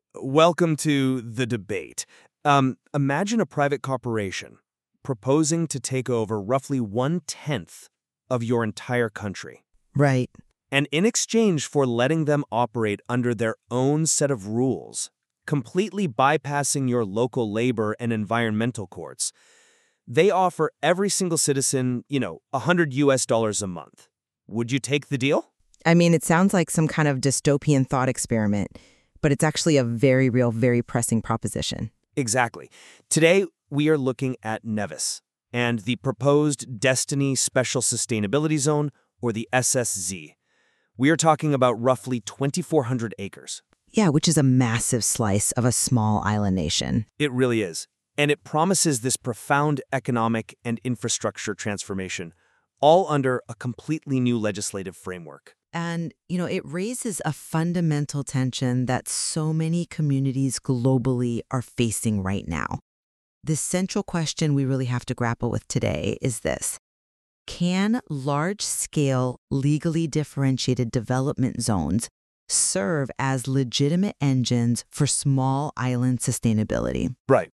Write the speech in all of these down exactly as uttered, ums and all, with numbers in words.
Welcome to the debate. Um, imagine a private corporation proposing to take over roughly one-tenth of your entire country. Right. And in exchange for letting them operate under their own set of rules, completely bypassing your local labor and environmental courts, they offer every single citizen, you know, one hundred U S dollars a month. Would you take the deal? I mean, it sounds like some kind of dystopian thought experiment, but it's actually a very real, very pressing proposition. Exactly. Today, we are looking at Nevis and the proposed Destiny Special Sustainability Zone, or the S S Z. We are talking about roughly twenty-four hundred acres. Yeah, which is a massive slice of a small island nation. It really is. And it promises this profound economic and infrastructure transformation, all under a completely new legislative framework. And, you know, it raises a fundamental tension that so many communities globally are facing right now. The central question we really have to grapple with today is this: can large-scale, legally differentiated development zones serve as legitimate engines for small island sustainability? Right.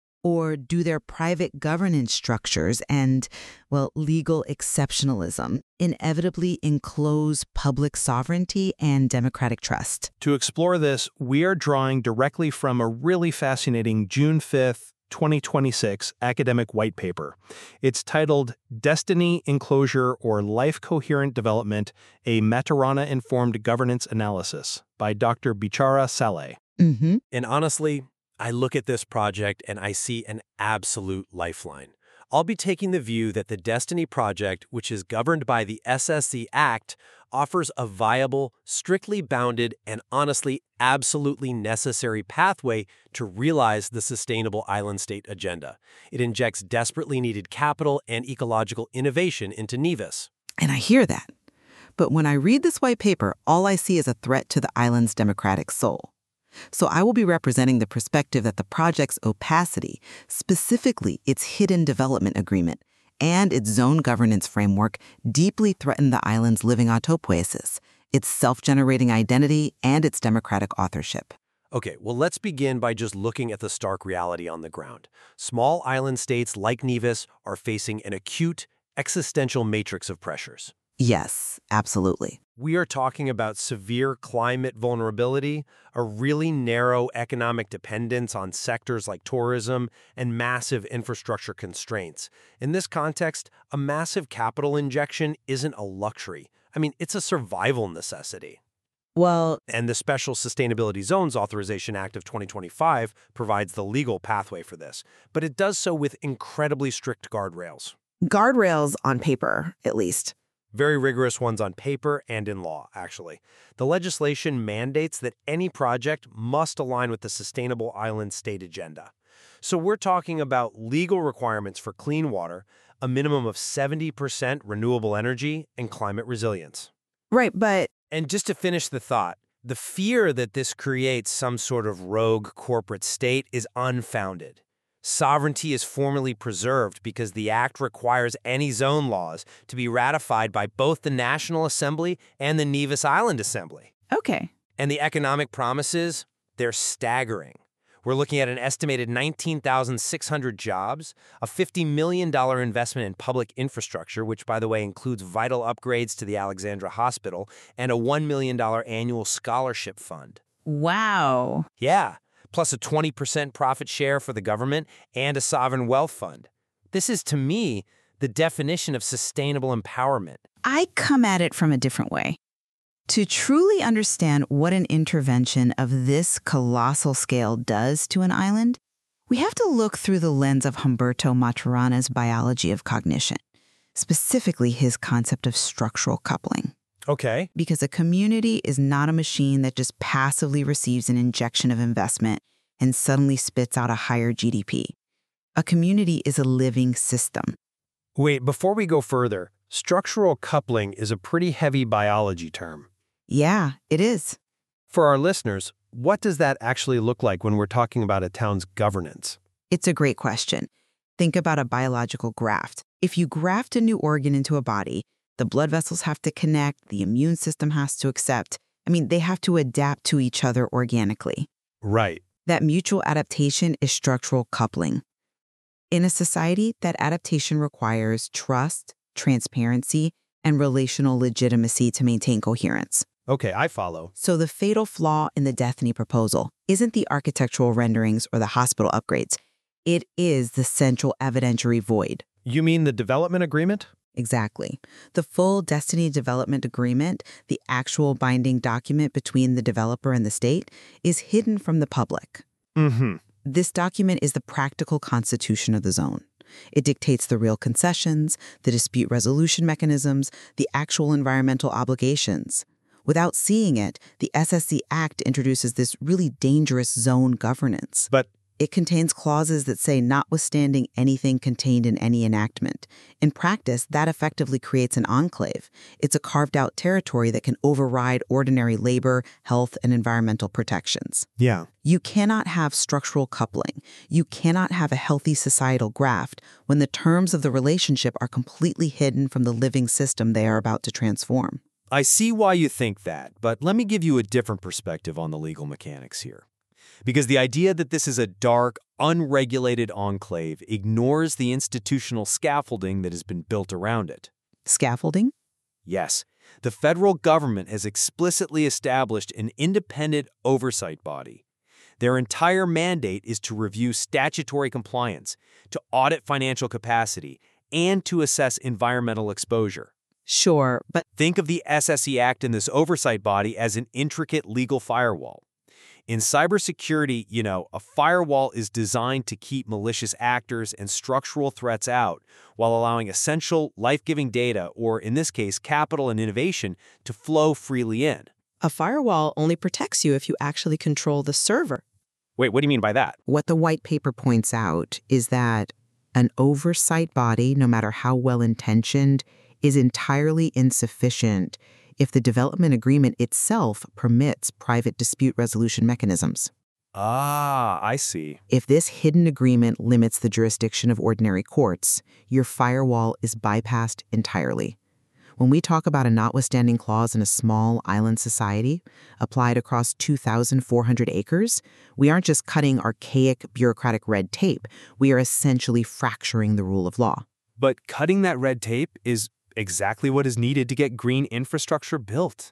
Or do their private governance structures and, well, legal exceptionalism inevitably enclose public sovereignty and democratic trust? To explore this, we are drawing directly from a really fascinating June fifth, twenty twenty-six academic white paper. It's titled Destiny, Enclosure, or Life Coherent Development, a Maturana-Informed Governance Analysis by Doctor Bichara Saleh. Mm-hmm. And honestly, I look at this project and I see an absolute lifeline. I'll be taking the view that the Destiny Project, which is governed by the S S Z Act, offers a viable, strictly bounded, and honestly absolutely necessary pathway to realize the sustainable island state agenda. It injects desperately needed capital and ecological innovation into Nevis. And I hear that. But when I read this white paper, all I see is a threat to the island's democratic soul. So I will be representing the perspective that the project's opacity, specifically its hidden development agreement, and its zone governance framework deeply threaten the island's living autopoiesis, its self-generating identity, and its democratic authorship. Okay, well, let's begin by just looking at the stark reality on the ground. Small island states like Nevis are facing an acute, existential matrix of pressures. Yes, absolutely. We are talking about severe climate vulnerability, a really narrow economic dependence on sectors like tourism, and massive infrastructure constraints. In this context, a massive capital injection isn't a luxury. I mean, it's a survival necessity. Well, And the Special Sustainability Zones Authorization Act of twenty twenty-five provides the legal pathway for this, but it does so with incredibly strict guardrails. Guardrails on paper, at least. Very rigorous ones on paper and in law, actually. The legislation mandates that any project must align with the Sustainable Island State Agenda. So we're talking about legal requirements for clean water, a minimum of seventy percent renewable energy, and climate resilience. Right, but And just to finish the thought, the fear that this creates some sort of rogue corporate state is unfounded. Sovereignty is formally preserved because the act requires any zone laws to be ratified by both the National Assembly and the Nevis Island Assembly. okay. And the economic promises, they're staggering. We're looking at an estimated nineteen thousand six hundred jobs, a fifty million dollars investment in public infrastructure, which, by the way, includes vital upgrades to the Alexandra Hospital, and a one million dollars annual scholarship fund. Wow. Yeah. Plus a twenty percent profit share for the government and a sovereign wealth fund. This is, to me, the definition of sustainable empowerment. I come at it from a different way. To truly understand what an intervention of this colossal scale does to an island, we have to look through the lens of Humberto Maturana's biology of cognition, specifically his concept of structural coupling. Okay. Because a community is not a machine that just passively receives an injection of investment and suddenly spits out a higher G D P. A community is a living system. Wait, before we go further, structural coupling is a pretty heavy biology term. Yeah, it is. For our listeners, what does that actually look like when we're talking about a town's governance? It's a great question. Think about a biological graft. If you graft a new organ into a body, the blood vessels have to connect, the immune system has to accept. I mean, they have to adapt to each other organically. Right. That mutual adaptation is structural coupling. In a society, that adaptation requires trust, transparency, and relational legitimacy to maintain coherence. Okay, I follow. So the fatal flaw in the Destiny proposal isn't the architectural renderings or the hospital upgrades. It is the central evidentiary void. You mean the development agreement? Exactly. The full Destiny Development Agreement, the actual binding document between the developer and the state, is hidden from the public. Mm-hmm. This document is the practical constitution of the zone. It dictates the real concessions, the dispute resolution mechanisms, the actual environmental obligations. Without seeing it, the S S C Act introduces this really dangerous zone governance. But It contains clauses that say notwithstanding anything contained in any enactment. In practice, that effectively creates an enclave. It's a carved-out territory that can override ordinary labor, health, and environmental protections. yeah. You cannot have structural coupling. You cannot have a healthy societal graft when the terms of the relationship are completely hidden from the living system they are about to transform. I see why you think that, but let me give you a different perspective on the legal mechanics here. Because the idea that this is a dark, unregulated enclave ignores the institutional scaffolding that has been built around it. Scaffolding? Yes, the federal government has explicitly established an independent oversight body. Their entire mandate is to review statutory compliance, to audit financial capacity, and to assess environmental exposure. Sure, but Think of the S S E Act and this oversight body as an intricate legal firewall. In cybersecurity, you know, a firewall is designed to keep malicious actors and structural threats out while allowing essential, life-giving data, or in this case, capital and innovation, to flow freely in. A firewall only protects you if you actually control the server. Wait, what do you mean by that? what the white paper points out is that an oversight body, no matter how well-intentioned, is entirely insufficient if the development agreement itself permits private dispute resolution mechanisms. Ah, I see. If this hidden agreement limits the jurisdiction of ordinary courts, your firewall is bypassed entirely. When we talk about a notwithstanding clause in a small island society applied across two thousand four hundred acres, we aren't just cutting archaic bureaucratic red tape, we are essentially fracturing the rule of law. But cutting that red tape is exactly what is needed to get green infrastructure built.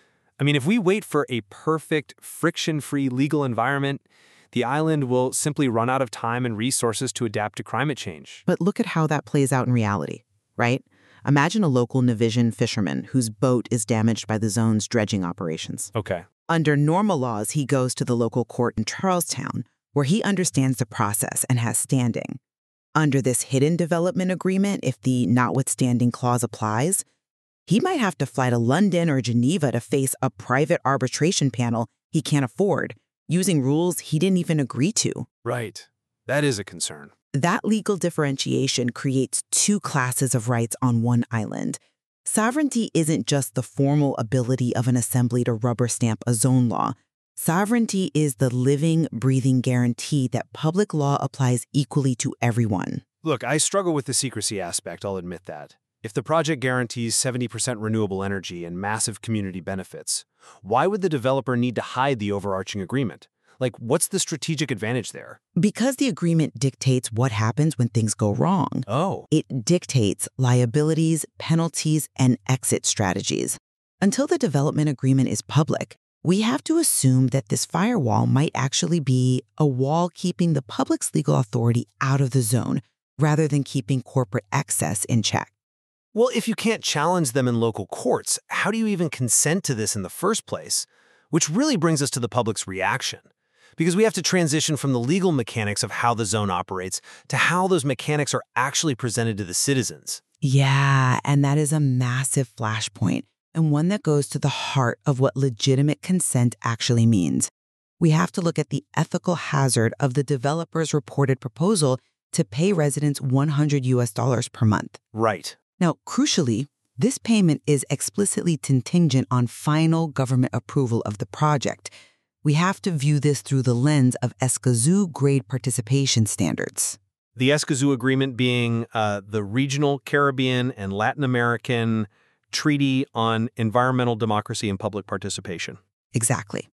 I mean, if we wait for a perfect, friction-free legal environment, the island will simply run out of time and resources to adapt to climate change. But look at how that plays out in reality, right? Imagine a local Navision fisherman whose boat is damaged by the zone's dredging operations. Okay. Under normal laws, he goes to the local court in Charlestown, where he understands the process and has standing. Under this hidden development agreement, if the notwithstanding clause applies, he might have to fly to London or Geneva to face a private arbitration panel he can't afford, using rules he didn't even agree to. Right. That is a concern. That legal differentiation creates two classes of rights on one island. Sovereignty isn't just the formal ability of an assembly to rubber stamp a zone law. Sovereignty is the living, breathing guarantee that public law applies equally to everyone. Look, I struggle with the secrecy aspect, I'll admit that. If the project guarantees seventy percent renewable energy and massive community benefits, why would the developer need to hide the overarching agreement? Like, what's the strategic advantage there? Because the agreement dictates what happens when things go wrong. Oh. It dictates liabilities, penalties, and exit strategies. Until the development agreement is public, we have to assume that this firewall might actually be a wall keeping the public's legal authority out of the zone, rather than keeping corporate excess in check. Well, if you can't challenge them in local courts, how do you even consent to this in the first place? Which really brings us to the public's reaction. Because we have to transition from the legal mechanics of how the zone operates to how those mechanics are actually presented to the citizens. Yeah, and that is a massive flashpoint, and one that goes to the heart of what legitimate consent actually means. We have to look at the ethical hazard of the developer's reported proposal to pay residents one hundred U S dollars per month. Right. Now, crucially, this payment is explicitly contingent on final government approval of the project. We have to view this through the lens of Escazú grade participation standards. The Escazú Agreement being uh, the Regional Caribbean and Latin American Treaty on Environmental Democracy and Public Participation. Exactly.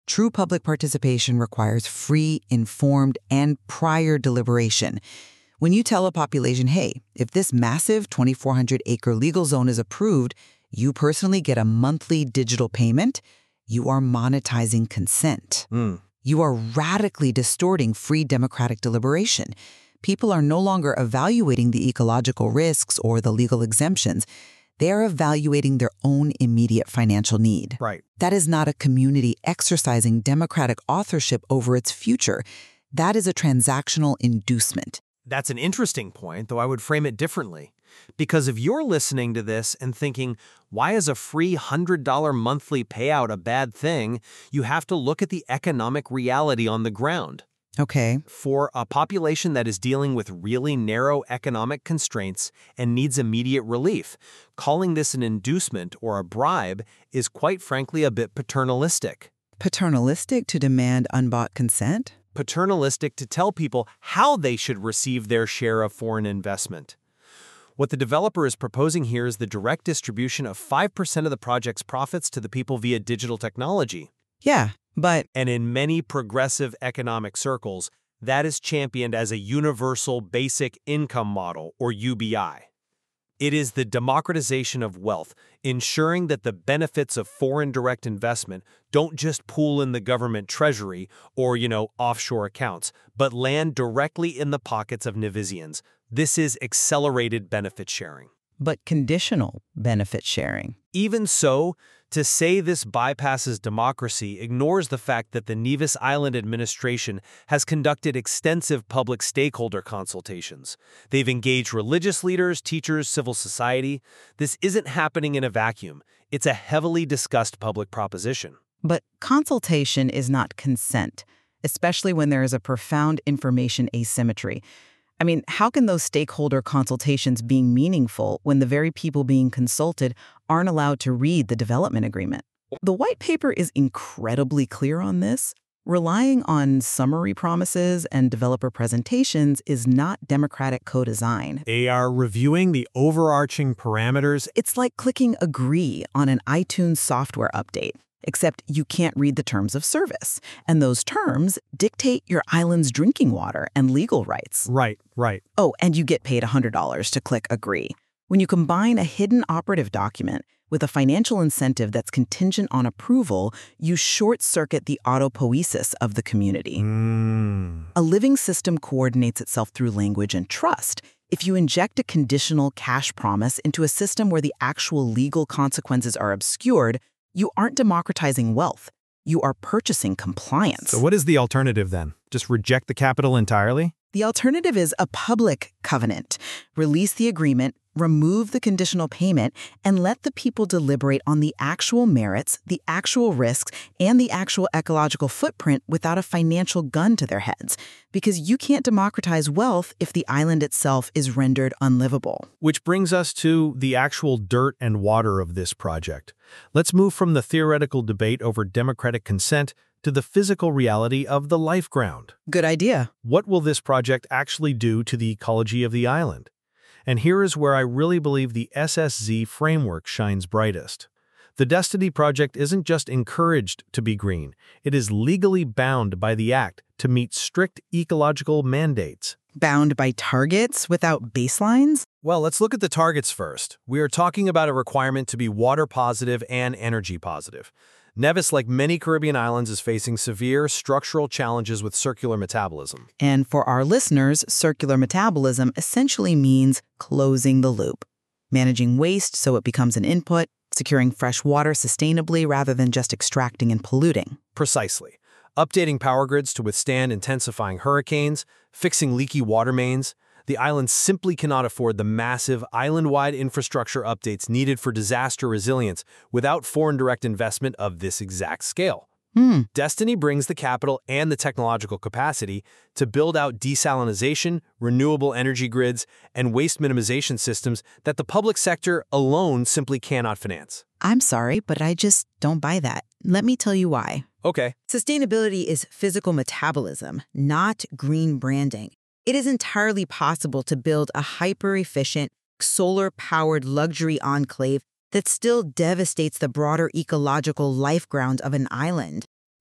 True public participation requires free, informed, and prior deliberation. When you tell a population, hey, if this massive twenty-four hundred acre legal zone is approved, you personally get a monthly digital payment, you are monetizing consent. Mm. You are radically distorting free democratic deliberation. People are no longer evaluating the ecological risks or the legal exemptions. They are evaluating their own immediate financial need. Right. That is not a community exercising democratic authorship over its future. That is a transactional inducement. That's an interesting point, though I would frame it differently. Because if you're listening to this and thinking, why is a free one hundred dollar monthly payout a bad thing, you have to look at the economic reality on the ground. Okay. For a population that is dealing with really narrow economic constraints and needs immediate relief, calling this an inducement or a bribe is quite frankly a bit paternalistic. Paternalistic to demand unbought consent? Paternalistic to tell people how they should receive their share of foreign investment. What the developer is proposing here is the direct distribution of five percent of the project's profits to the people via digital technology. Yeah, but And in many progressive economic circles, that is championed as a universal basic income model, or U B I. It is the democratization of wealth, ensuring that the benefits of foreign direct investment don't just pool in the government treasury or, you know, offshore accounts, but land directly in the pockets of Nevisians. This is accelerated benefit sharing. but conditional benefit sharing. Even so, to say this bypasses democracy ignores the fact that the Nevis Island administration has conducted extensive public stakeholder consultations. They've engaged religious leaders, teachers, civil society. This isn't happening in a vacuum. It's a heavily discussed public proposition. But consultation is not consent, especially when there is a profound information asymmetry. I mean, how can those stakeholder consultations be meaningful when the very people being consulted aren't allowed to read the development agreement? The white paper is incredibly clear on this. Relying on summary promises and developer presentations is not democratic co-design. They are reviewing the overarching parameters. It's like clicking agree on an iTunes software update, except you can't read the terms of service. And those terms dictate your island's drinking water and legal rights. Right, right. Oh, and you get paid one hundred dollars to click agree. When you combine a hidden operative document with a financial incentive that's contingent on approval, you short-circuit the autopoiesis of the community. Mm. A living system coordinates itself through language and trust. If you inject a conditional cash promise into a system where the actual legal consequences are obscured, you aren't democratizing wealth. You are purchasing compliance. So what is the alternative then? Just reject the capital entirely? The alternative is a public covenant. Release the agreement, remove the conditional payment, and let the people deliberate on the actual merits, the actual risks, and the actual ecological footprint without a financial gun to their heads. Because you can't democratize wealth if the island itself is rendered unlivable. Which brings us to the actual dirt and water of this project. Let's move from the theoretical debate over democratic consent to the physical reality of the life ground. Good idea. What will this project actually do to the ecology of the island? And here is where I really believe the S S Z framework shines brightest. The Destiny Project isn't just encouraged to be green, it is legally bound by the Act to meet strict ecological mandates. Bound by targets without baselines? Well, let's look at the targets first. We are talking about a requirement to be water positive and energy positive. Nevis, like many Caribbean islands, is facing severe structural challenges with circular metabolism. And for our listeners, circular metabolism essentially means closing the loop, managing waste so it becomes an input, securing fresh water sustainably rather than just extracting and polluting. Precisely. Updating power grids to withstand intensifying hurricanes, fixing leaky water mains. The island simply cannot afford the massive island-wide infrastructure updates needed for disaster resilience without foreign direct investment of this exact scale. Hmm. Destiny brings the capital and the technological capacity to build out desalination, renewable energy grids, and waste minimization systems that the public sector alone simply cannot finance. I'm sorry, but I just don't buy that. Let me tell you why. Okay. Sustainability is physical metabolism, not green branding. It is entirely possible to build a hyper-efficient, solar-powered luxury enclave that still devastates the broader ecological life ground of an island.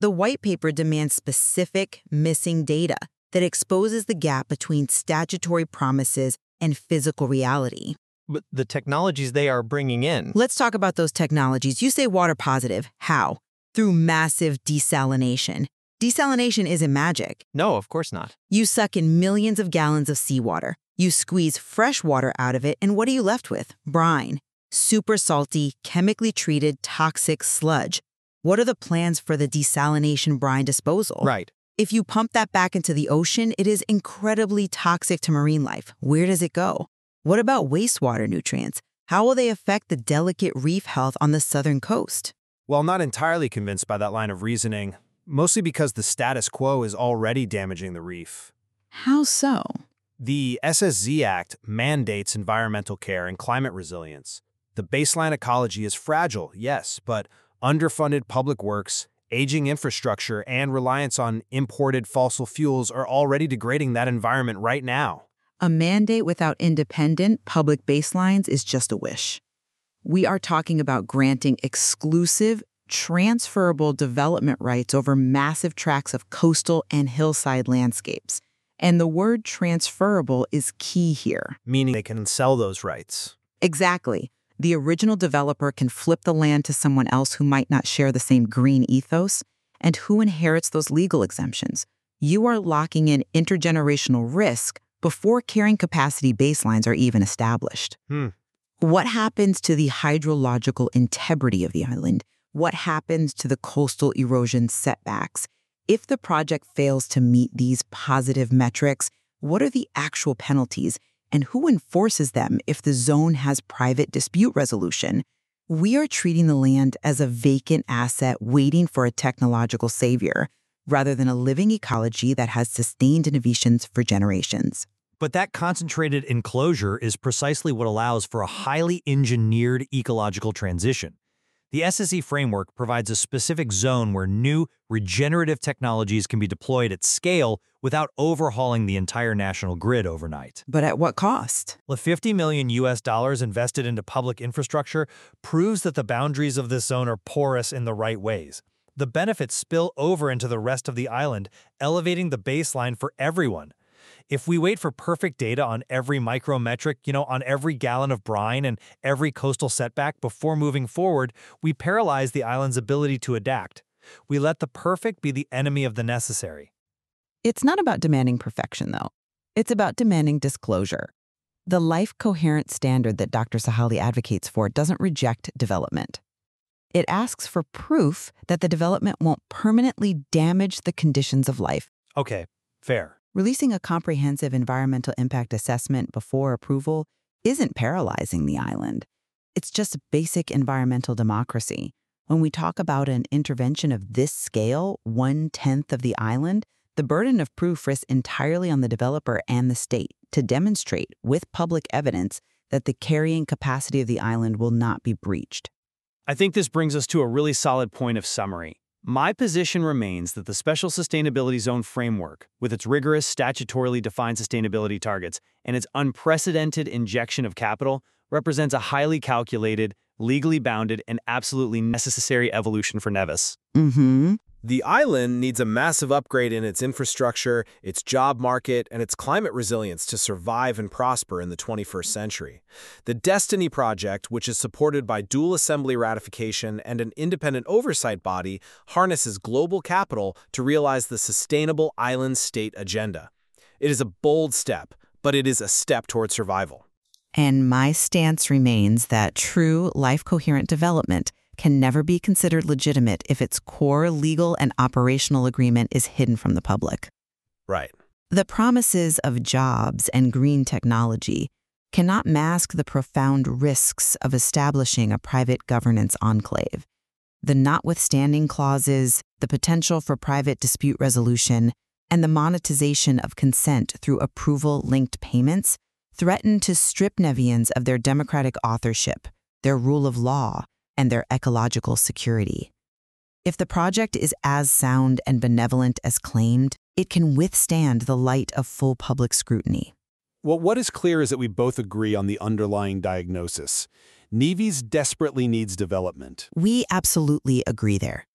The white paper demands specific, missing data that exposes the gap between statutory promises and physical reality. But the technologies they are bringing in. Let's talk about those technologies. You say water positive. How? Through massive desalination. Desalination isn't magic. No, of course not. You suck in millions of gallons of seawater. You squeeze fresh water out of it, and what are you left with? Brine. Super salty, chemically treated, toxic sludge. What are the plans for the desalination brine disposal? Right. If you pump that back into the ocean, it is incredibly toxic to marine life. Where does it go? What about wastewater nutrients? How will they affect the delicate reef health on the southern coast? Well, I'm not entirely convinced by that line of reasoning, mostly because the status quo is already damaging the reef. How so? The S S Z Act mandates environmental care and climate resilience. The baseline ecology is fragile, yes, but underfunded public works, aging infrastructure, and reliance on imported fossil fuels are already degrading that environment right now. A mandate without independent public baselines is just a wish. We are talking about granting exclusive, transferable development rights over massive tracts of coastal and hillside landscapes. And the word transferable is key here. Meaning they can sell those rights. Exactly. The original developer can flip the land to someone else who might not share the same green ethos. And who inherits those legal exemptions? You are locking in intergenerational risk before carrying capacity baselines are even established. Hmm. What happens to the hydrological integrity of the island? What happens to the coastal erosion setbacks? If the project fails to meet these positive metrics, what are the actual penalties? And who enforces them if the zone has private dispute resolution? We are treating the land as a vacant asset waiting for a technological savior, rather than a living ecology that has sustained innovations for generations. But that concentrated enclosure is precisely what allows for a highly engineered ecological transition. The S S E framework provides a specific zone where new, regenerative technologies can be deployed at scale without overhauling the entire national grid overnight. But at what cost? The fifty million U S dollars invested into public infrastructure proves that the boundaries of this zone are porous in the right ways. The benefits spill over into the rest of the island, elevating the baseline for everyone. If we wait for perfect data on every micrometric, you know, on every gallon of brine and every coastal setback before moving forward, we paralyze the island's ability to adapt. We let the perfect be the enemy of the necessary. It's not about demanding perfection, though. It's about demanding disclosure. The life coherent standard that Doctor Sahali advocates for doesn't reject development. It asks for proof that the development won't permanently damage the conditions of life. Okay, fair. Releasing a comprehensive environmental impact assessment before approval isn't paralyzing the island. It's just basic environmental democracy. When we talk about an intervention of this scale, one-tenth of the island, the burden of proof rests entirely on the developer and the state to demonstrate with public evidence that the carrying capacity of the island will not be breached. I think this brings us to a really solid point of summary. My position remains that the Special Sustainability Zone framework, with its rigorous statutorily defined sustainability targets and its unprecedented injection of capital, represents a highly calculated, legally bounded, and absolutely necessary evolution for Nevis. Mm-hmm. The island needs a massive upgrade in its infrastructure, its job market, and its climate resilience to survive and prosper in the twenty-first century. The Destiny Project, which is supported by dual assembly ratification and an independent oversight body, harnesses global capital to realize the sustainable island state agenda. It is a bold step, but it is a step toward survival. And my stance remains that true life-coherent development can never be considered legitimate if its core legal and operational agreement is hidden from the public. Right. The promises of jobs and green technology cannot mask the profound risks of establishing a private governance enclave. The notwithstanding clauses, the potential for private dispute resolution, and the monetization of consent through approval-linked payments threaten to strip Nevians of their democratic authorship, their rule of law, and their ecological security. If the project is as sound and benevolent as claimed, it can withstand the light of full public scrutiny. Well, what is clear is that we both agree on the underlying diagnosis. Nevis desperately needs development. We absolutely agree there.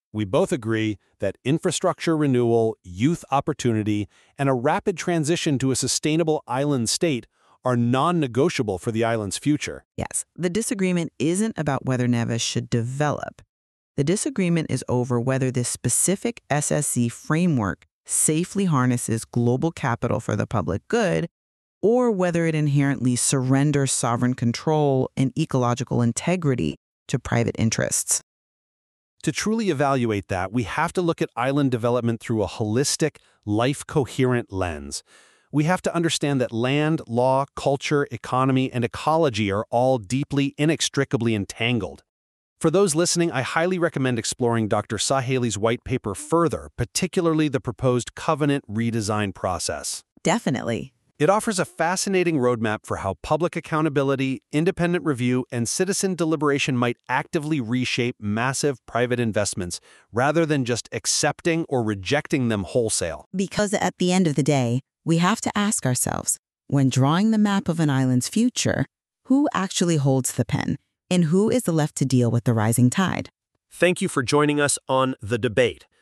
We both agree that infrastructure renewal, youth opportunity, and a rapid transition to a sustainable island state are non-negotiable for the island's future. Yes, the disagreement isn't about whether Nevis should develop. The disagreement is over whether this specific S S C framework safely harnesses global capital for the public good, or whether it inherently surrenders sovereign control and ecological integrity to private interests. To truly evaluate that, we have to look at island development through a holistic, life-coherent lens. We have to understand that land, law, culture, economy, and ecology are all deeply, inextricably entangled. For those listening, I highly recommend exploring Doctor Sahelye's white paper further, particularly the proposed covenant redesign process. Definitely. It offers a fascinating roadmap for how public accountability, independent review, and citizen deliberation might actively reshape massive private investments rather than just accepting or rejecting them wholesale. Because at the end of the day, we have to ask ourselves, when drawing the map of an island's future, who actually holds the pen, and who is left to deal with the rising tide? Thank you for joining us on The Debate.